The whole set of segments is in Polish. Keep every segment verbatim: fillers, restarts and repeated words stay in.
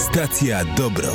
Stacja Dobro.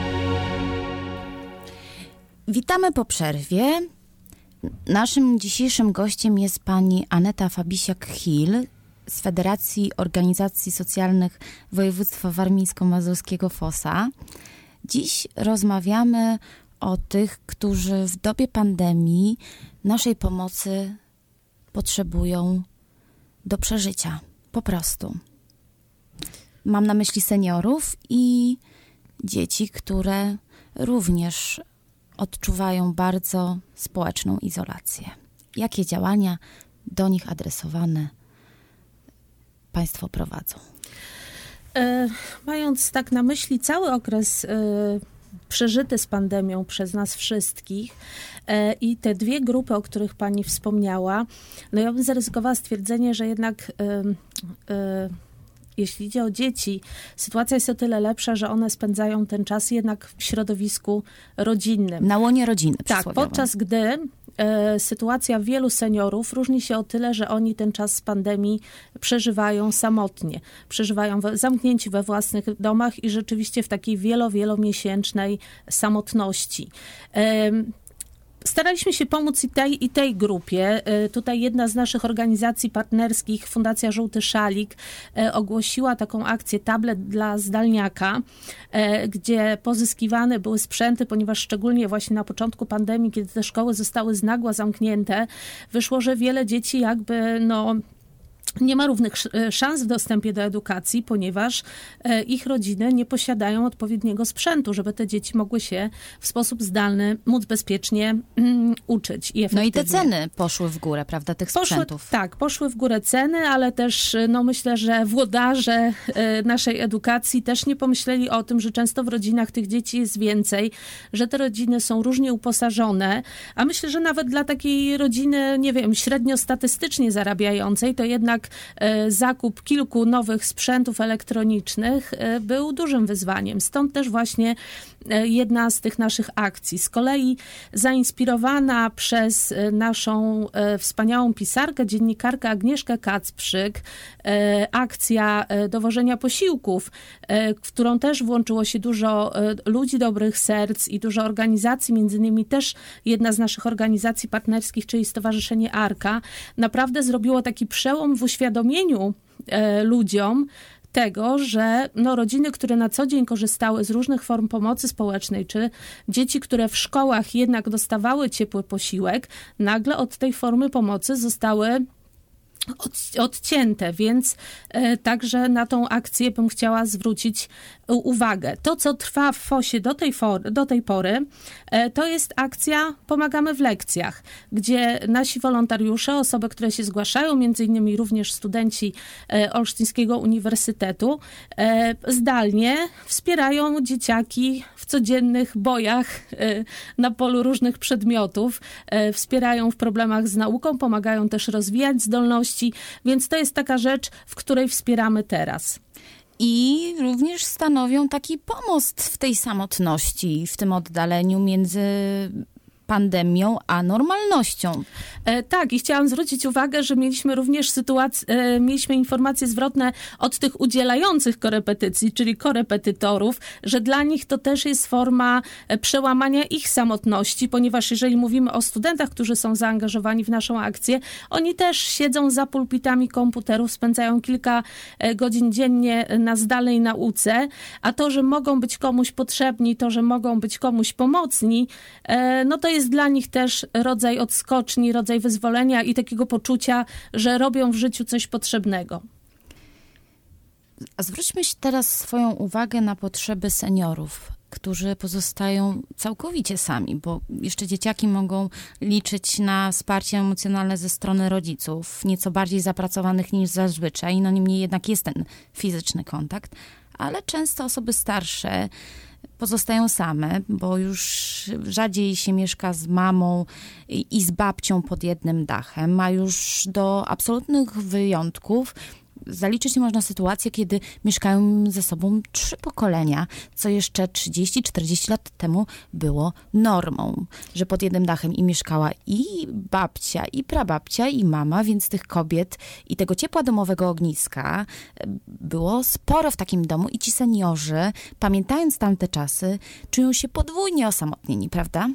Witamy po przerwie. Naszym dzisiejszym gościem jest pani Aneta Fabisiak-Hill z Federacji Organizacji Socjalnych Województwa Warmińsko-Mazurskiego FOSA. Dziś rozmawiamy o tych, którzy w dobie pandemii naszej pomocy potrzebują do przeżycia. Po prostu. Mam na myśli seniorów i dzieci, które również odczuwają bardzo społeczną izolację. Jakie działania do nich adresowane państwo prowadzą? E, mając tak na myśli cały okres e, przeżyty z pandemią przez nas wszystkich e, i te dwie grupy, o których pani wspomniała, no ja bym zaryzykowała stwierdzenie, że jednak e, e, jeśli idzie o dzieci, sytuacja jest o tyle lepsza, że one spędzają ten czas jednak w środowisku rodzinnym. Na łonie rodziny. Tak, podczas gdy e, sytuacja wielu seniorów różni się o tyle, że oni ten czas z pandemii przeżywają samotnie. Przeżywają we, zamknięci we własnych domach i rzeczywiście w takiej wielo, wielomiesięcznej samotności. E, Staraliśmy się pomóc i tej, i tej grupie. Tutaj jedna z naszych organizacji partnerskich, Fundacja Żółty Szalik, ogłosiła taką akcję Tablet dla zdalniaka, gdzie pozyskiwane były sprzęty, ponieważ szczególnie właśnie na początku pandemii, kiedy te szkoły zostały z nagła zamknięte, wyszło, że wiele dzieci jakby no nie ma równych szans w dostępie do edukacji, ponieważ ich rodziny nie posiadają odpowiedniego sprzętu, żeby te dzieci mogły się w sposób zdalny móc bezpiecznie um, uczyć. I no i te ceny poszły w górę, prawda, tych poszły, sprzętów. Tak, poszły w górę ceny, ale też no myślę, że włodarze naszej edukacji też nie pomyśleli o tym, że często w rodzinach tych dzieci jest więcej, że te rodziny są różnie uposażone, a myślę, że nawet dla takiej rodziny, nie wiem, średnio statystycznie zarabiającej, to jednak zakup kilku nowych sprzętów elektronicznych był dużym wyzwaniem. Stąd też właśnie jedna z tych naszych akcji. Z kolei zainspirowana przez naszą wspaniałą pisarkę, dziennikarkę Agnieszkę Kacprzyk, akcja dowożenia posiłków, w którą też włączyło się dużo ludzi dobrych serc i dużo organizacji, między innymi też jedna z naszych organizacji partnerskich, czyli Stowarzyszenie Arka, naprawdę zrobiło taki przełom w uświadomieniu e, ludziom tego, że no, rodziny, które na co dzień korzystały z różnych form pomocy społecznej, czy dzieci, które w szkołach jednak dostawały ciepły posiłek, nagle od tej formy pomocy zostały Od, odcięte, więc e, także na tą akcję bym chciała zwrócić uwagę. To, co trwa w FOSie do tej, for, do tej pory, e, to jest akcja Pomagamy w lekcjach, gdzie nasi wolontariusze, osoby, które się zgłaszają, między innymi również studenci e, Olsztyńskiego Uniwersytetu, e, zdalnie wspierają dzieciaki w codziennych bojach e, na polu różnych przedmiotów, e, wspierają w problemach z nauką, pomagają też rozwijać zdolności, więc to jest taka rzecz, w której wspieramy teraz. I również stanowią taki pomost w tej samotności, w tym oddaleniu między pandemią a normalnością. E, tak, i chciałam zwrócić uwagę, że mieliśmy również sytuację, e, mieliśmy informacje zwrotne od tych udzielających korepetycji, czyli korepetytorów, że dla nich to też jest forma e, przełamania ich samotności, ponieważ jeżeli mówimy o studentach, którzy są zaangażowani w naszą akcję, oni też siedzą za pulpitami komputerów, spędzają kilka e, godzin dziennie na zdalnej nauce, a to, że mogą być komuś potrzebni, to, że mogą być komuś pomocni, e, no to jest jest dla nich też rodzaj odskoczni, rodzaj wyzwolenia i takiego poczucia, że robią w życiu coś potrzebnego. A zwróćmy się teraz swoją uwagę na potrzeby seniorów, którzy pozostają całkowicie sami, bo jeszcze dzieciaki mogą liczyć na wsparcie emocjonalne ze strony rodziców, nieco bardziej zapracowanych niż zazwyczaj, no niemniej jednak jest ten fizyczny kontakt, ale często osoby starsze pozostają same, bo już rzadziej się mieszka z mamą i z babcią pod jednym dachem, a już do absolutnych wyjątków zaliczyć można sytuację, kiedy mieszkają ze sobą trzy pokolenia, co jeszcze trzydzieści czterdzieści lat temu było normą, że pod jednym dachem i mieszkała i babcia, i prababcia, i mama, więc tych kobiet i tego ciepła domowego ogniska było sporo w takim domu i ci seniorzy, pamiętając tamte czasy, czują się podwójnie osamotnieni, prawda?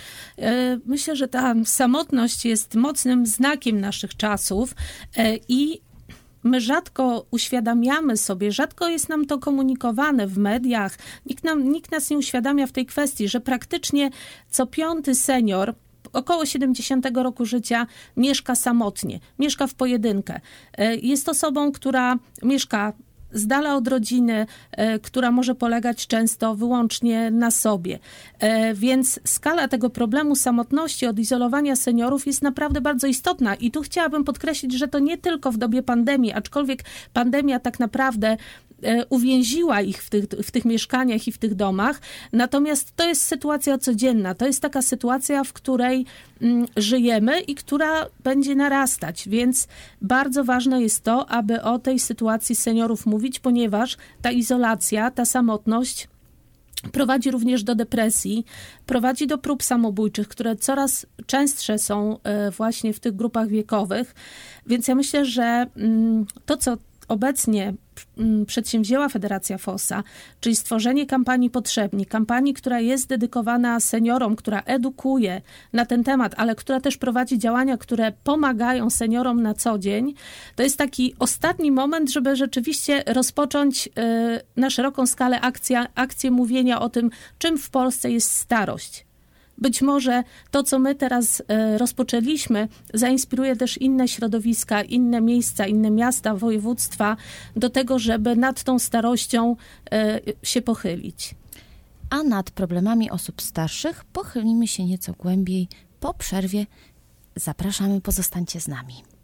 Myślę, że ta samotność jest mocnym znakiem naszych czasów i my rzadko uświadamiamy sobie, rzadko jest nam to komunikowane w mediach, nikt, nam, nikt nas nie uświadamia w tej kwestii, że praktycznie co piąty senior około siedemdziesiątego roku życia mieszka samotnie, mieszka w pojedynkę. Jest osobą, która mieszka z dala od rodziny, e, która może polegać często wyłącznie na sobie. E, więc skala tego problemu samotności, odizolowania seniorów jest naprawdę bardzo istotna. I tu chciałabym podkreślić, że to nie tylko w dobie pandemii, aczkolwiek pandemia tak naprawdę e, uwięziła ich w tych, w tych mieszkaniach i w tych domach. Natomiast to jest sytuacja codzienna. To jest taka sytuacja, w której mm, żyjemy i która będzie narastać. Więc bardzo ważne jest to, aby o tej sytuacji seniorów mówić, ponieważ ta izolacja, ta samotność prowadzi również do depresji, prowadzi do prób samobójczych, które coraz częstsze są właśnie w tych grupach wiekowych. Więc ja myślę, że to, co obecnie przedsięwzięła Federacja Fossa, czyli stworzenie kampanii Potrzebni, kampanii, która jest dedykowana seniorom, która edukuje na ten temat, ale która też prowadzi działania, które pomagają seniorom na co dzień, to jest taki ostatni moment, żeby rzeczywiście rozpocząć na szeroką skalę akcję, akcję mówienia o tym, czym w Polsce jest starość. Być może to, co my teraz e, rozpoczęliśmy, zainspiruje też inne środowiska, inne miejsca, inne miasta, województwa do tego, żeby nad tą starością e, się pochylić. A nad problemami osób starszych pochylimy się nieco głębiej po przerwie. Zapraszamy, pozostańcie z nami.